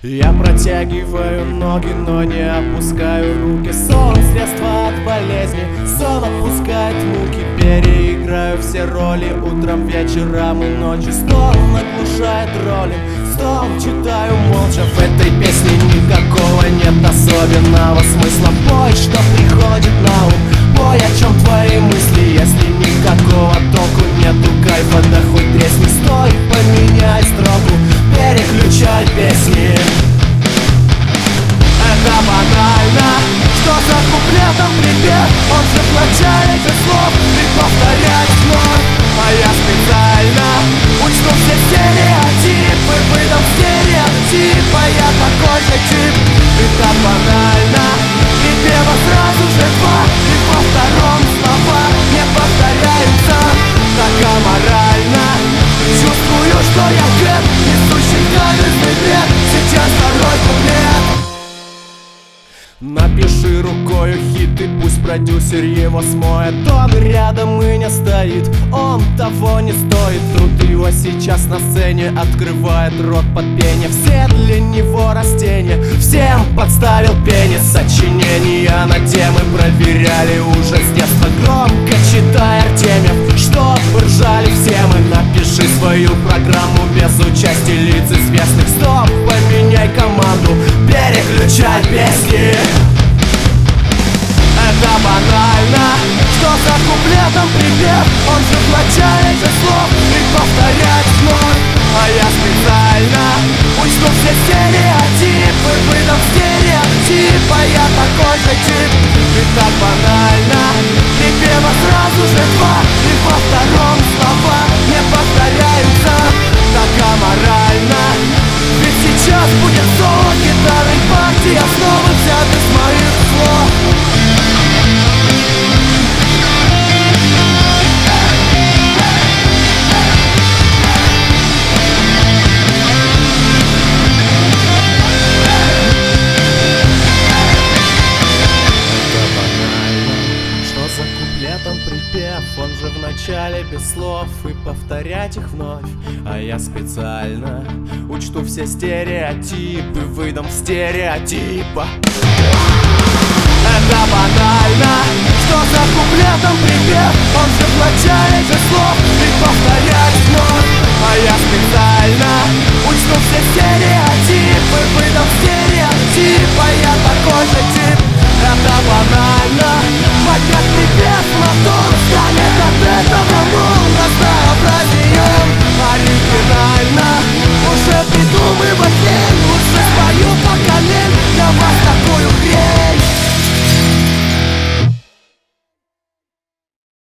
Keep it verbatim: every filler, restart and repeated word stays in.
Я протягиваю ноги, но не опускаю руки. Сон — средство от болезни, сон отпускает муки. Переиграю все роли утром, вечером и ночью. Стон оглушает роли, стон читаю молча. В этой песне никакого нет особенного смысла. Бой, что приходит на ум, бой, о чем твои мысли. Если никакого толку нету кайфа, да хоть тресни. Стой, поменяй строку, переключай песни. Это банально, что за куплетом припев. Он же в начале без слов и повторять вновь. А я специально учту все стереотипы, выдам стереотипа, я такой же тип. Это банально, припева сразу же два, и во втором слова не повторяются. Так аморально, чувствую, что я гэп, несущий каменный век. Сейчас второй куплет. Напиши рукою хит, и пусть продюсер его смоет. Он рядом и не стоит, он того не стоит. Труд его сейчас на сцене открывает рот под пение. Все для него растения, всем подставил пенис. Сочинения на темы проверяли уже с детства, громко читай Артемьев, чтоб ржали все мы. Напиши свою программу без участия лиц известных. Стоп, поменяй команду, переключай песни. Это банально, что за куплетом припев. Он же в начале же слов и повторять вновь. А я специально учту все стереотипы, выдам стереотипа, я такой же тип. И так банально, припева сразу же два, и во втором слова не повторяются. Так аморально, ведь сейчас будет соло гитары, партии, основы взяты с моих слов. Он же в начале без слов и повторять их вновь. А я специально учту все стереотипы, выдам стереотипа. Это банально, что за куплетом припев. Он же в начале